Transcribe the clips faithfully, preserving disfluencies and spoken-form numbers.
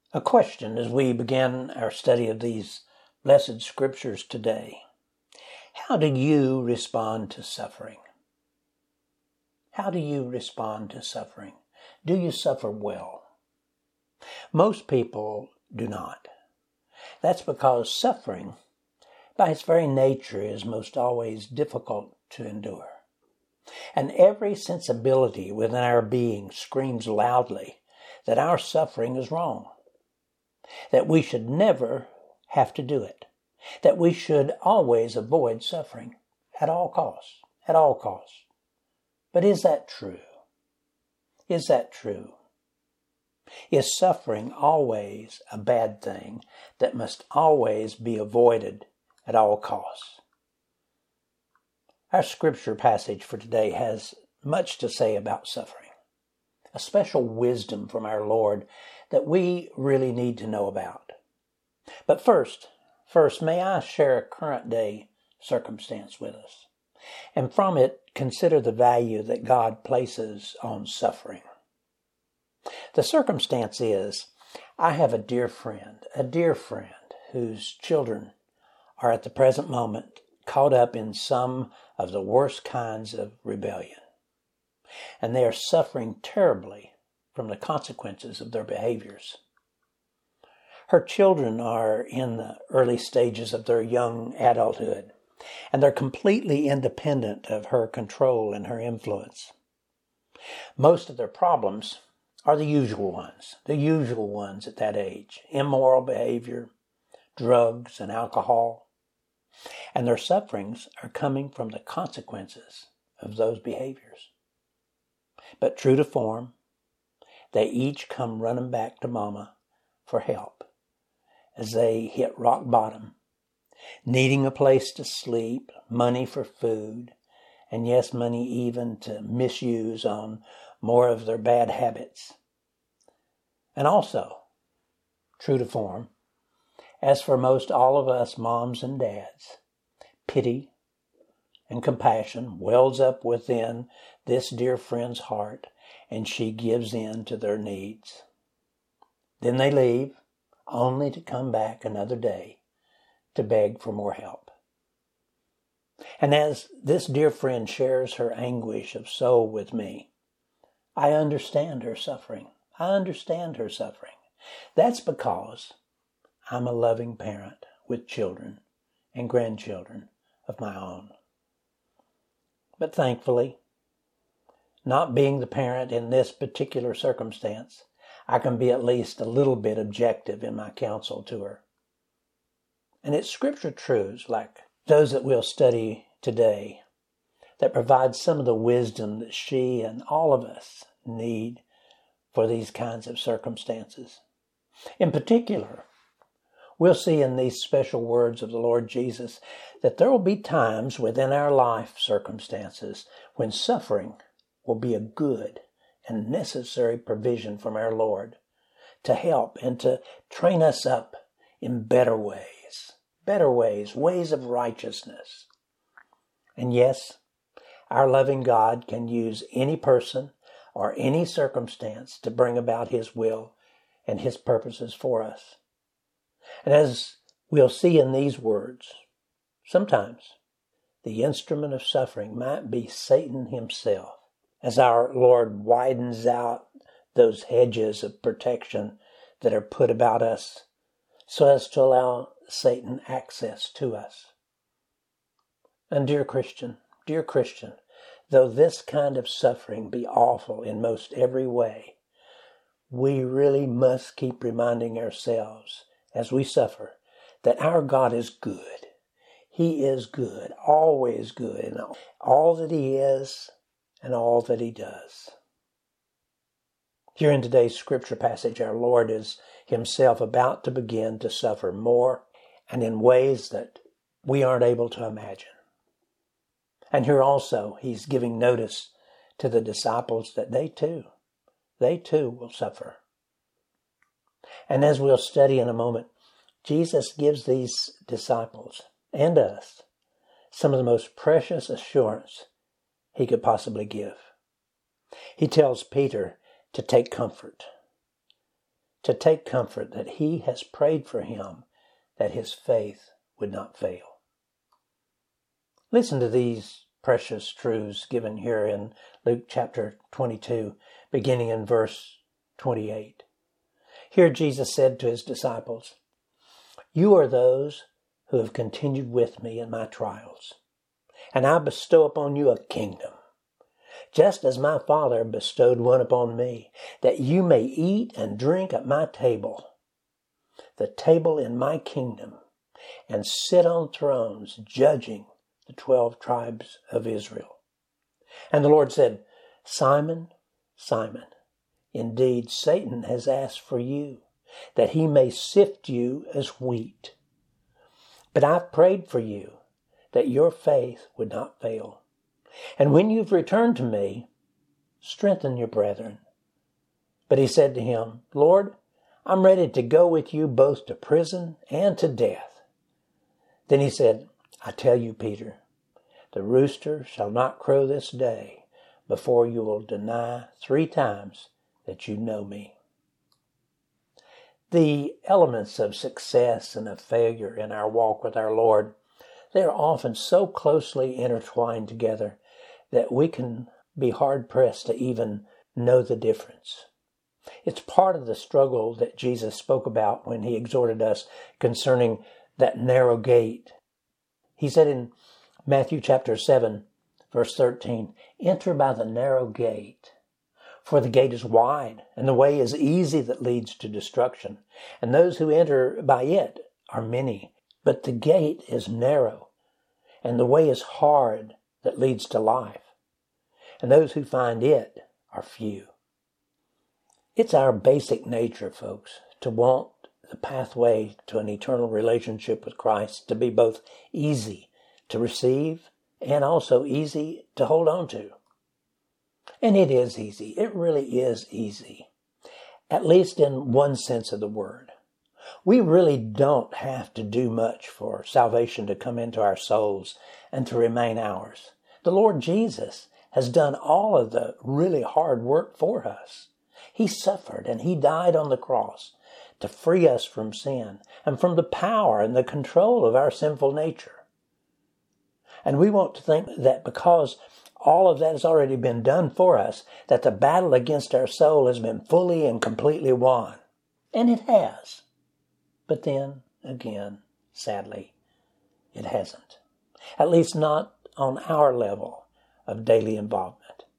A question as we begin our study of these blessed scriptures today. How do you respond to suffering? How do you respond to suffering? Do you suffer well? Most people do not. That's because suffering, by its very nature, is most always difficult to endure. And every sensibility within our being screams loudly that our suffering is wrong, that we should never have to do it, that we should always avoid suffering at all costs, at all costs. But is that true? Is that true? Is suffering always a bad thing that must always be avoided at all costs? Our scripture passage for today has much to say about suffering, a special wisdom from our Lord that we really need to know about. But first, first, may I share a current day circumstance with us, and from it consider the value that God places on suffering. The circumstance is, I have a dear friend, a dear friend whose children are at the present moment caught up in some of the worst kinds of rebellion. And they are suffering terribly from the consequences of their behaviors. Her children are in the early stages of their young adulthood, and they're completely independent of her control and her influence. Most of their problems are the usual ones, the usual ones at that age: immoral behavior, drugs and alcohol. And their sufferings are coming from the consequences of those behaviors. But true to form, they each come running back to Mama for help as they hit rock bottom, needing a place to sleep, money for food, and yes, money even to misuse on more of their bad habits. And also, true to form, as for most all of us moms and dads, pity and compassion wells up within this dear friend's heart, and she gives in to their needs. Then they leave, only to come back another day to beg for more help. And as this dear friend shares her anguish of soul with me, I understand her suffering. I understand her suffering. That's because I'm a loving parent with children and grandchildren of my own. But thankfully, not being the parent in this particular circumstance, I can be at least a little bit objective in my counsel to her. And it's scripture truths like those that we'll study today that provide some of the wisdom that she and all of us need for these kinds of circumstances. In particular, we'll see in these special words of the Lord Jesus that there will be times within our life circumstances when suffering will be a good and necessary provision from our Lord to help and to train us up in better ways, better ways, ways of righteousness. And yes, our loving God can use any person or any circumstance to bring about His will and His purposes for us. And as we'll see in these words, sometimes the instrument of suffering might be Satan himself, as our Lord widens out those hedges of protection that are put about us so as to allow Satan access to us. And dear Christian, dear Christian, though this kind of suffering be awful in most every way, we really must keep reminding ourselves as we suffer that our God is good. He is good, always good, in all that He is and all that He does. Here in today's scripture passage, our Lord is Himself about to begin to suffer more and in ways that we aren't able to imagine. And here also, He's giving notice to the disciples that they too, they too will suffer. And as we'll study in a moment, Jesus gives these disciples and us some of the most precious assurance He could possibly give. He tells Peter to take comfort, to take comfort that he has prayed for him that his faith would not fail. Listen to these precious truths given here in Luke chapter twenty-two, beginning in verse twenty-eight. Here Jesus said to his disciples, "You are those who have continued with me in my trials, and I bestow upon you a kingdom, just as my Father bestowed one upon me, that you may eat and drink at my table, the table in my kingdom, and sit on thrones judging the twelve tribes of Israel." And the Lord said, "Simon, Simon, indeed Satan has asked for you, that he may sift you as wheat. But I've prayed for you, that your faith would not fail. And when you've returned to me, strengthen your brethren." But he said to him, "Lord, I'm ready to go with you both to prison and to death." Then he said, "I tell you, Peter, the rooster shall not crow this day before you will deny three times that you know me." The elements of success and of failure in our walk with our Lord, they are often so closely intertwined together that we can be hard-pressed to even know the difference. It's part of the struggle that Jesus spoke about when he exhorted us concerning that narrow gate. He said in Matthew chapter seven, verse thirteen, "Enter by the narrow gate, for the gate is wide, and the way is easy that leads to destruction, and those who enter by it are many. But the gate is narrow, and the way is hard that leads to life, and those who find it are few." It's our basic nature, folks, to want the pathway to an eternal relationship with Christ to be both easy to receive and also easy to hold on to. And it is easy. It really is easy, at least in one sense of the word. We really don't have to do much for salvation to come into our souls and to remain ours. The Lord Jesus has done all of the really hard work for us. He suffered and he died on the cross to free us from sin and from the power and the control of our sinful nature. And we want to think that because all of that has already been done for us, that the battle against our soul has been fully and completely won. And it has. But then, again, sadly, it hasn't. At least not on our level of daily involvement.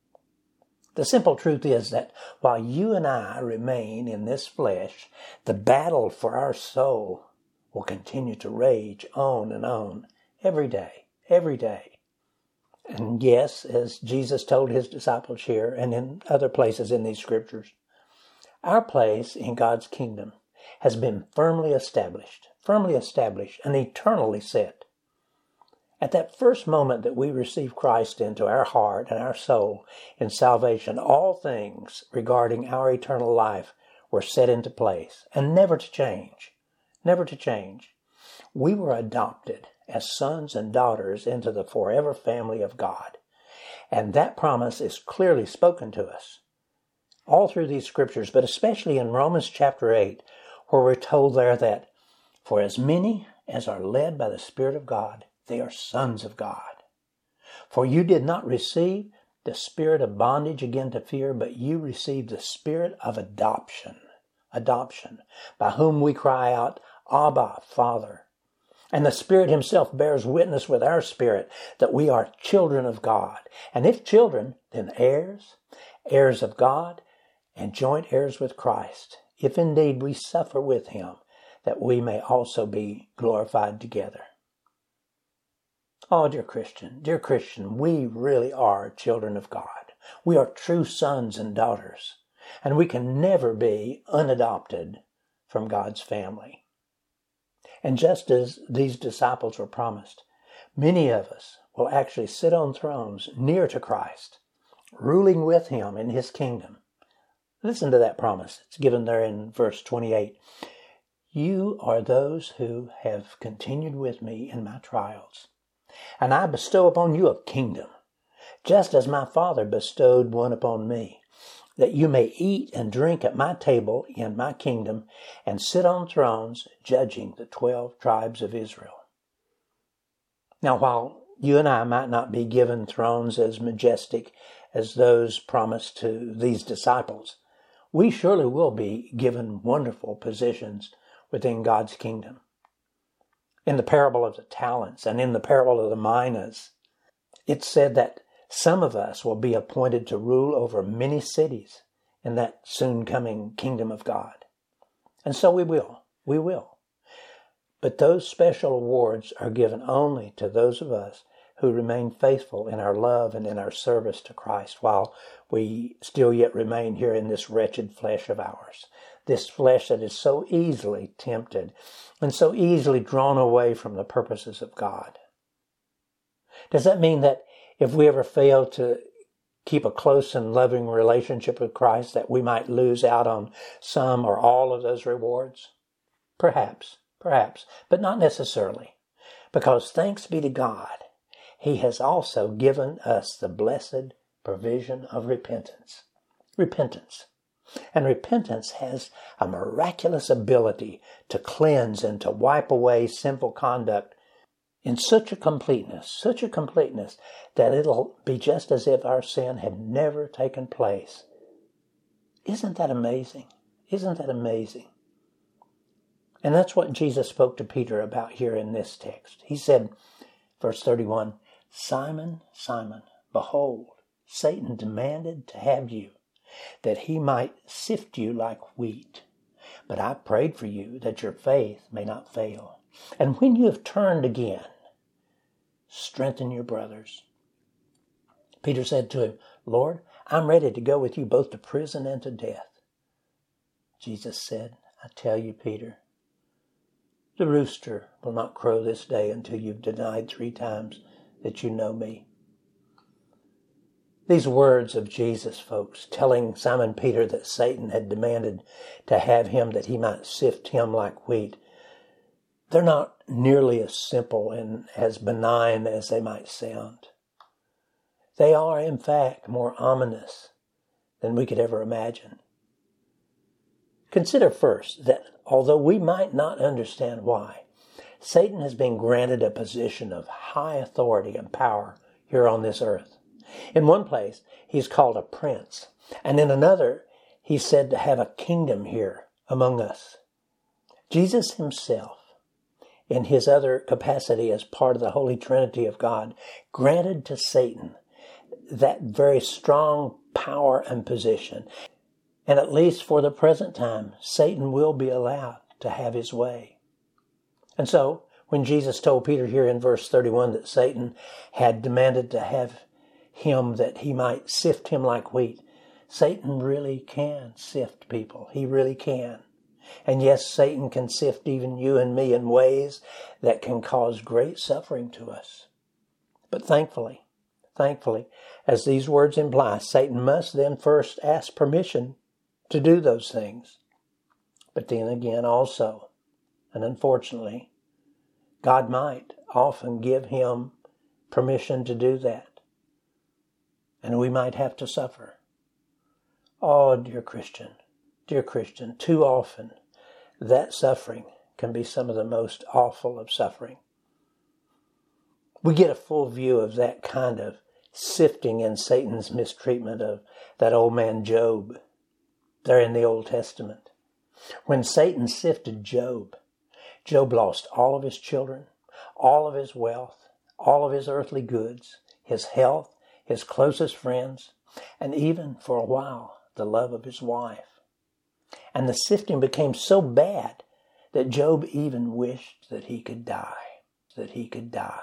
The simple truth is that while you and I remain in this flesh, the battle for our soul will continue to rage on and on every day, every day. And yes, as Jesus told his disciples here and in other places in these scriptures, our place in God's kingdom has been firmly established, firmly established and eternally set. At that first moment that we receive Christ into our heart and our soul in salvation, all things regarding our eternal life were set into place and never to change, never to change. We were adopted as sons and daughters into the forever family of God. And that promise is clearly spoken to us all through these scriptures, but especially in Romans chapter eight, where we're told there that, "For as many as are led by the Spirit of God, they are sons of God. For you did not receive the spirit of bondage again to fear, but you received the spirit of adoption, adoption, by whom we cry out, Abba, Father. And the Spirit himself bears witness with our spirit that we are children of God. And if children, then heirs, heirs of God, and joint heirs with Christ, if indeed we suffer with him, that we may also be glorified together." Oh, dear Christian, dear Christian, we really are children of God. We are true sons and daughters, and we can never be unadopted from God's family. And just as these disciples were promised, many of us will actually sit on thrones near to Christ, ruling with him in his kingdom. Listen to that promise. It's given there in verse twenty-eight. "You are those who have continued with me in my trials, and I bestow upon you a kingdom, just as my Father bestowed one upon me, that you may eat and drink at my table in my kingdom and sit on thrones judging the twelve tribes of Israel. Now, while you and I might not be given thrones as majestic as those promised to these disciples, we surely will be given wonderful positions within God's kingdom. In the parable of the talents and in the parable of the minas, it's said that some of us will be appointed to rule over many cities in that soon coming kingdom of God. And so we will. We will. But those special awards are given only to those of us who remain faithful in our love and in our service to Christ while we still yet remain here in this wretched flesh of ours. This flesh that is so easily tempted and so easily drawn away from the purposes of God. Does that mean that if we ever fail to keep a close and loving relationship with Christ, that we might lose out on some or all of those rewards? Perhaps, perhaps, but not necessarily. Because thanks be to God, He has also given us the blessed provision of repentance. Repentance. And repentance has a miraculous ability to cleanse and to wipe away sinful conduct in such a completeness, such a completeness, that it'll be just as if our sin had never taken place. Isn't that amazing? Isn't that amazing? And that's what Jesus spoke to Peter about here in this text. He said, verse thirty-one, Simon, Simon, behold, Satan demanded to have you, that he might sift you like wheat. But I prayed for you that your faith may not fail. And when you have turned again, strengthen your brothers. Peter said to him, Lord, I'm ready to go with you both to prison and to death. Jesus said, I tell you, Peter, the rooster will not crow this day until you've denied three times that you know me. These words of Jesus, folks, telling Simon Peter that Satan had demanded to have him that he might sift him like wheat, they're not nearly as simple and as benign as they might sound. They are, in fact, more ominous than we could ever imagine. Consider first that although we might not understand why, Satan has been granted a position of high authority and power here on this earth. In one place, he's called a prince, and in another, he's said to have a kingdom here among us. Jesus himself, in his other capacity as part of the Holy Trinity of God, granted to Satan that very strong power and position. And at least for the present time, Satan will be allowed to have his way. And so, when Jesus told Peter here in verse thirty-one that Satan had demanded to have him that he might sift him like wheat, Satan really can sift people. He really can. And yes, Satan can sift even you and me in ways that can cause great suffering to us. But thankfully, thankfully, as these words imply, Satan must then first ask permission to do those things. But then again also, and unfortunately, God might often give him permission to do that. And we might have to suffer. Oh, dear Christian, dear Christian, too often that suffering can be some of the most awful of suffering. We get a full view of that kind of sifting in Satan's mistreatment of that old man Job there in the Old Testament. When Satan sifted Job, Job lost all of his children, all of his wealth, all of his earthly goods, his health, his closest friends, and even, for a while, the love of his wife. And the sifting became so bad that Job even wished that he could die, that he could die.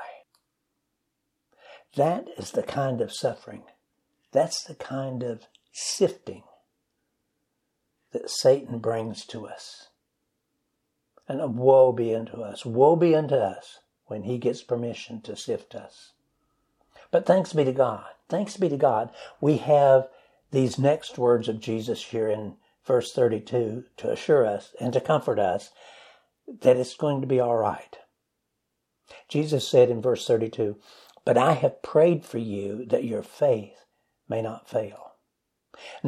That is the kind of suffering, that's the kind of sifting that Satan brings to us. And woe be unto us, woe be unto us when he gets permission to sift us. But thanks be to God, thanks be to God, we have these next words of Jesus here in verse thirty-two to assure us and to comfort us that it's going to be all right. Jesus said in verse thirty-two, but I have prayed for you that your faith may not fail. Now,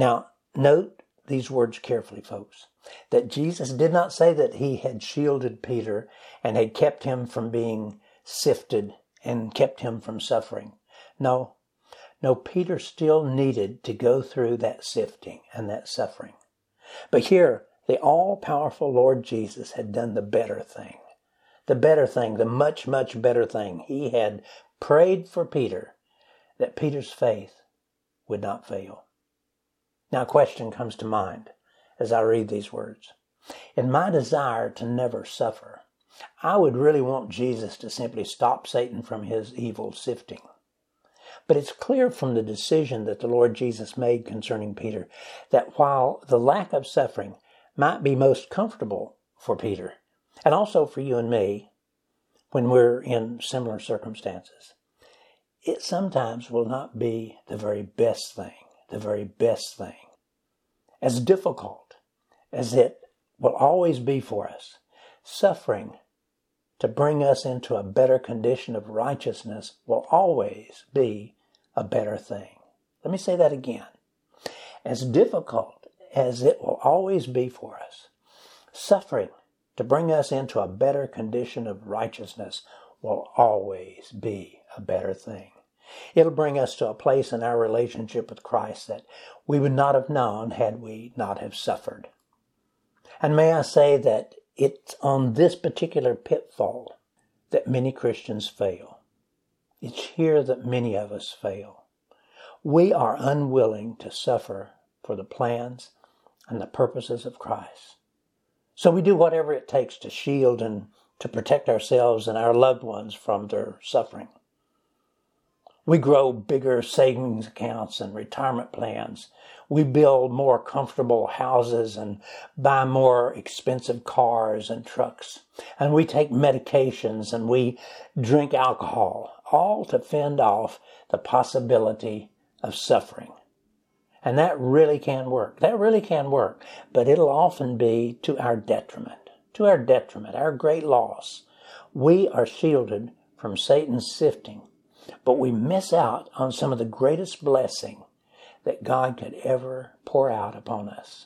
Note these words carefully, folks, that Jesus did not say that he had shielded Peter and had kept him from being sifted and kept him from suffering. No, no, Peter still needed to go through that sifting and that suffering. But here, the all-powerful Lord Jesus had done the better thing. The better thing, the much, much better thing. He had prayed for Peter that Peter's faith would not fail. Now a question comes to mind as I read these words. In my desire to never suffer, I would really want Jesus to simply stop Satan from his evil sifting. But it's clear from the decision that the Lord Jesus made concerning Peter that while the lack of suffering might be most comfortable for Peter, and also for you and me when we're in similar circumstances, it sometimes will not be the very best thing, the very best thing. As difficult as it will always be for us, suffering to bring us into a better condition of righteousness will always be a better thing. Let me say that again. As difficult as it will always be for us, suffering to bring us into a better condition of righteousness will always be a better thing. It'll bring us to a place in our relationship with Christ that we would not have known had we not have suffered. And may I say that it's on this particular pitfall that many Christians fail. It's here that many of us fail. We are unwilling to suffer for the plans and the purposes of Christ. So we do whatever it takes to shield and to protect ourselves and our loved ones from their suffering. We grow bigger savings accounts and retirement plans. We build more comfortable houses and buy more expensive cars and trucks. And we take medications and we drink alcohol, all to fend off the possibility of suffering. And that really can work. That really can work. But it'll often be to our detriment, to our detriment, our great loss. We are shielded from Satan's sifting, but we miss out on some of the greatest blessing that God could ever pour out upon us.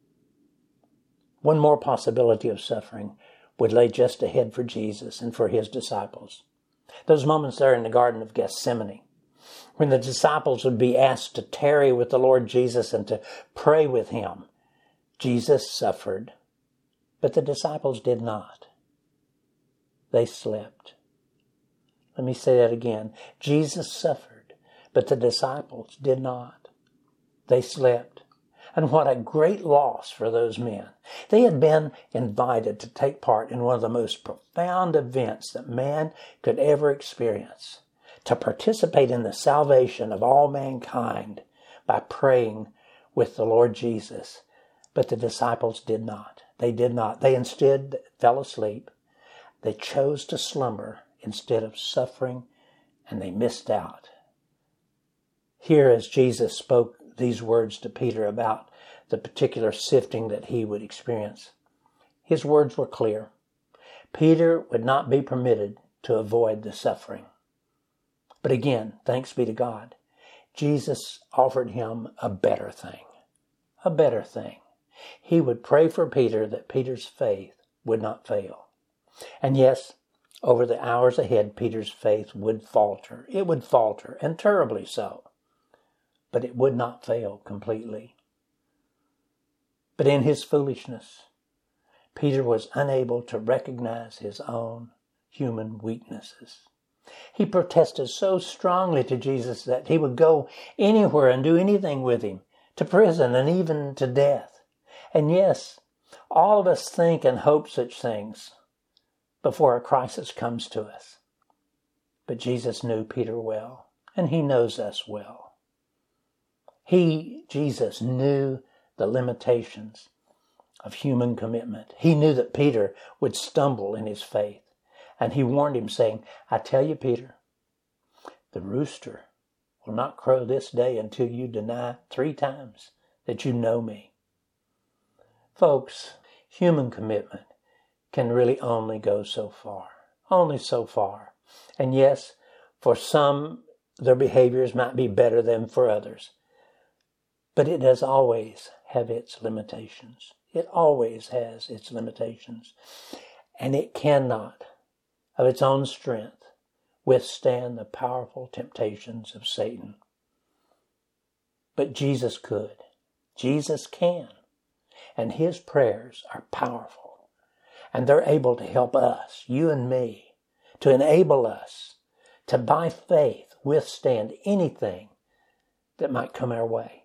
One more possibility of suffering would lay just ahead for Jesus and for his disciples. Those moments there in the Garden of Gethsemane, when the disciples would be asked to tarry with the Lord Jesus and to pray with him. Jesus suffered, but the disciples did not. They slept. Let me say that again. Jesus suffered, but the disciples did not. They slept. And what a great loss for those men. They had been invited to take part in one of the most profound events that man could ever experience, to participate in the salvation of all mankind by praying with the Lord Jesus. But the disciples did not. They did not. They instead fell asleep. They chose to slumber instead of suffering, and they missed out. Here, as Jesus spoke these words to Peter about the particular sifting that he would experience, his words were clear. Peter would not be permitted to avoid the suffering. But again, thanks be to God, Jesus offered him a better thing. A better thing. He would pray for Peter that Peter's faith would not fail. And yes, over the hours ahead, Peter's faith would falter. It would falter, and terribly so. But it would not fail completely. But in his foolishness, Peter was unable to recognize his own human weaknesses. He protested so strongly to Jesus that he would go anywhere and do anything with him, to prison and even to death. And yes, all of us think and hope such things before a crisis comes to us. But Jesus knew Peter well, and he knows us well. He, Jesus, knew the limitations of human commitment. He knew that Peter would stumble in his faith. And he warned him, saying, I tell you, Peter, the rooster will not crow this day until you deny three times that you know me. Folks, human commitment can really only go so far. Only so far. And yes, for some, their behaviors might be better than for others. But it does always have its limitations. It always has its limitations. And it cannot, of its own strength, withstand the powerful temptations of Satan. But Jesus could. Jesus can. And his prayers are powerful. And they're able to help us, you and me, to enable us to, by faith, withstand anything that might come our way.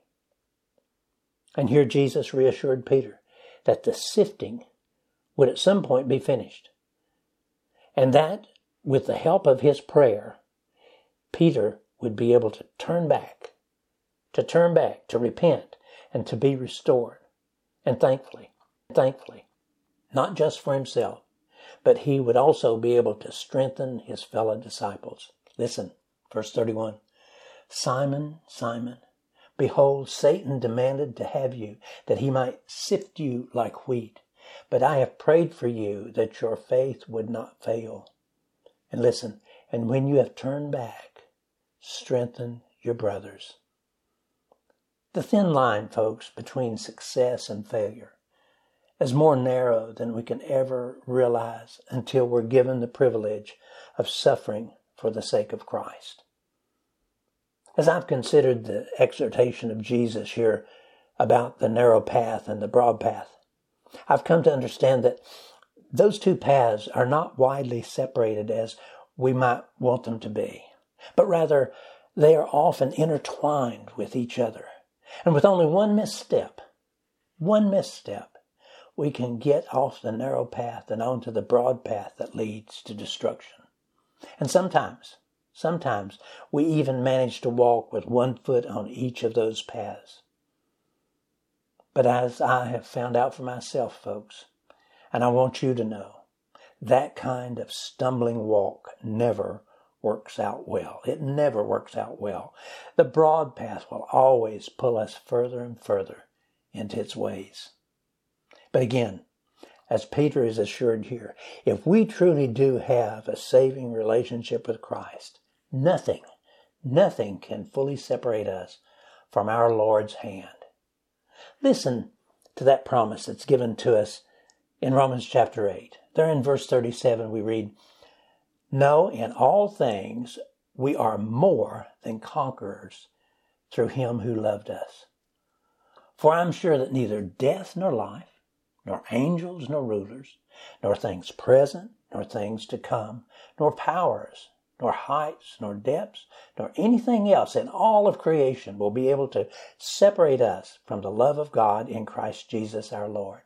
And here Jesus reassured Peter that the sifting would at some point be finished. And that, with the help of his prayer, Peter would be able to turn back, to turn back, to repent, and to be restored. And thankfully, thankfully, not just for himself, but he would also be able to strengthen his fellow disciples. Listen, verse thirty-one. Simon, Simon, behold, Satan demanded to have you, that he might sift you like wheat. But I have prayed for you that your faith would not fail. And listen, and when you have turned back, strengthen your brothers. The thin line, folks, between success and failure is more narrow than we can ever realize until we're given the privilege of suffering for the sake of Christ. As I've considered the exhortation of Jesus here about the narrow path and the broad path, I've come to understand that those two paths are not widely separated as we might want them to be, but rather they are often intertwined with each other. And with only one misstep, one misstep, we can get off the narrow path and onto the broad path that leads to destruction. And sometimes, sometimes we even manage to walk with one foot on each of those paths. But as I have found out for myself, folks, and I want you to know, that kind of stumbling walk never works out well. It never works out well. The broad path will always pull us further and further into its ways. But again, as Peter is assured here, if we truly do have a saving relationship with Christ, nothing, nothing can fully separate us from our Lord's hand. Listen to that promise that's given to us in Romans chapter eight. There in verse thirty-seven we read, No, in all things we are more than conquerors through him who loved us. For I am sure that neither death nor life, nor angels nor rulers, nor things present, nor things to come, nor powers, nor heights, nor depths, nor anything else in all of creation will be able to separate us from the love of God in Christ Jesus our Lord.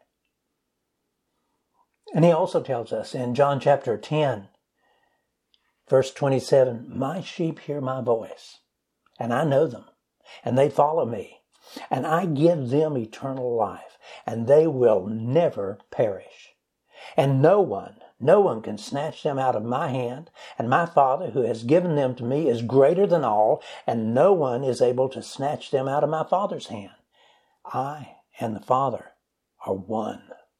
And he also tells us in John chapter ten, verse twenty-seven, My sheep hear my voice, and I know them, and they follow me, and I give them eternal life, and they will never perish. And no one, no one can snatch them out of my hand, and my Father who has given them to me is greater than all, and no one is able to snatch them out of my Father's hand. I and the Father are one.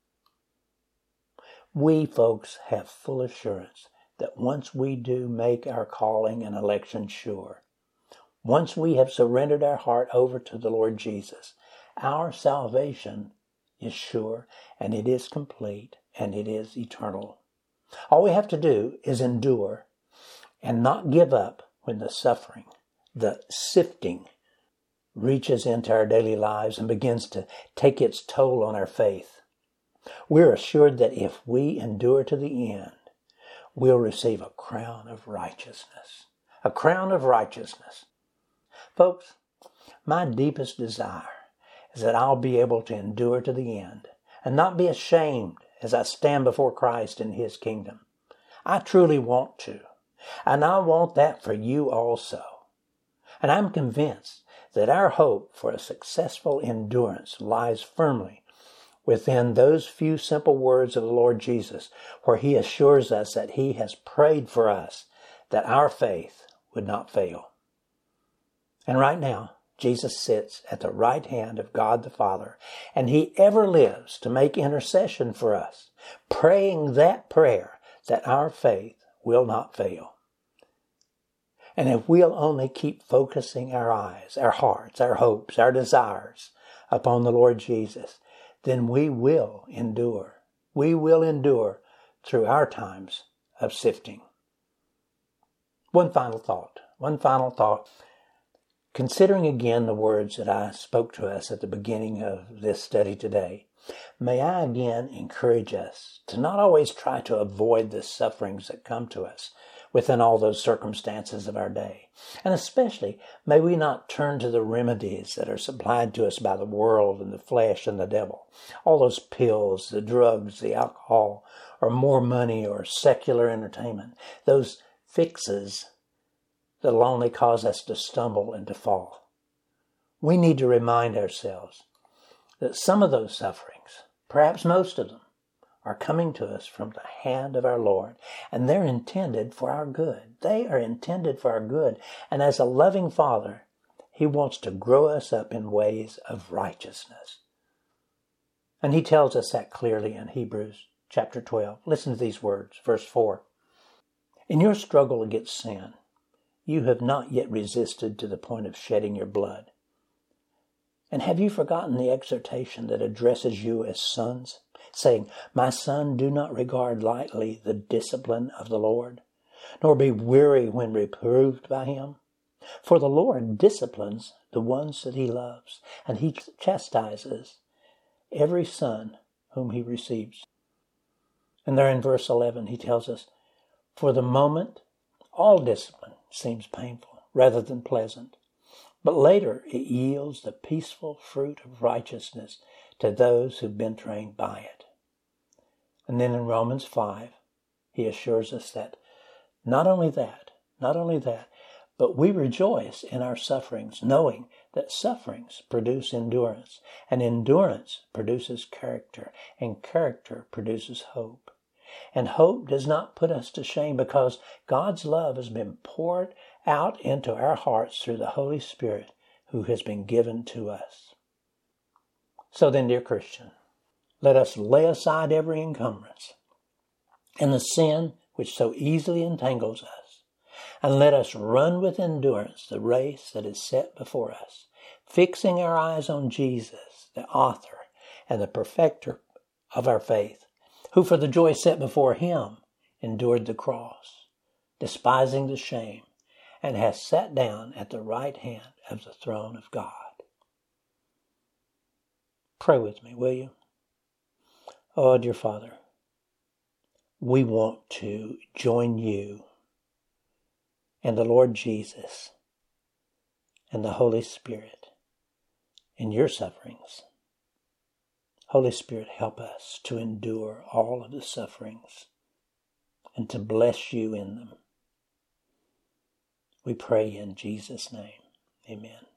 We, folks, have full assurance that once we do make our calling and election sure, once we have surrendered our heart over to the Lord Jesus, our salvation is sure, and it is complete, and it is eternal. All we have to do is endure and not give up when the suffering, the sifting, reaches into our daily lives and begins to take its toll on our faith. We're assured that if we endure to the end, we'll receive a crown of righteousness. A crown of righteousness. Folks, my deepest desire is that I'll be able to endure to the end and not be ashamed as I stand before Christ in his kingdom. I truly want to. And I want that for you also. And I'm convinced that our hope for a successful endurance lies firmly within those few simple words of the Lord Jesus, where he assures us that he has prayed for us that our faith would not fail. And right now, Jesus sits at the right hand of God the Father, and he ever lives to make intercession for us, praying that prayer that our faith will not fail. And if we'll only keep focusing our eyes, our hearts, our hopes, our desires upon the Lord Jesus, then we will endure. We will endure through our times of sifting. One final thought. One final thought. Considering again the words that I spoke to us at the beginning of this study today, may I again encourage us to not always try to avoid the sufferings that come to us within all those circumstances of our day. And especially, may we not turn to the remedies that are supplied to us by the world and the flesh and the devil. All those pills, the drugs, the alcohol, or more money or secular entertainment. Those fixes that'll only cause us to stumble and to fall. We need to remind ourselves that some of those sufferings, perhaps most of them, are coming to us from the hand of our Lord, and they're intended for our good. They are intended for our good, and as a loving Father, He wants to grow us up in ways of righteousness. And He tells us that clearly in Hebrews chapter twelve. Listen to these words, verse four. In your struggle against sin, you have not yet resisted to the point of shedding your blood. And have you forgotten the exhortation that addresses you as sons, saying, My son, do not regard lightly the discipline of the Lord, nor be weary when reproved by Him? For the Lord disciplines the ones that He loves, and He chastises every son whom He receives. And there in verse eleven, He tells us, For the moment, all discipline seems painful rather than pleasant, but later it yields the peaceful fruit of righteousness to those who've been trained by it. And then in Romans five, He assures us that not only that, not only that, but we rejoice in our sufferings, knowing that sufferings produce endurance, and endurance produces character, and character produces hope. And hope does not put us to shame, because God's love has been poured out into our hearts through the Holy Spirit who has been given to us. So then, dear Christian, let us lay aside every encumbrance and the sin which so easily entangles us, and let us run with endurance the race that is set before us, fixing our eyes on Jesus, the author and the perfecter of our faith, who for the joy set before Him endured the cross, despising the shame, and has sat down at the right hand of the throne of God. Pray with me, will you? Oh, dear Father, we want to join you and the Lord Jesus and the Holy Spirit in your sufferings. Holy Spirit, help us to endure all of the sufferings and to bless you in them. We pray in Jesus' name. Amen.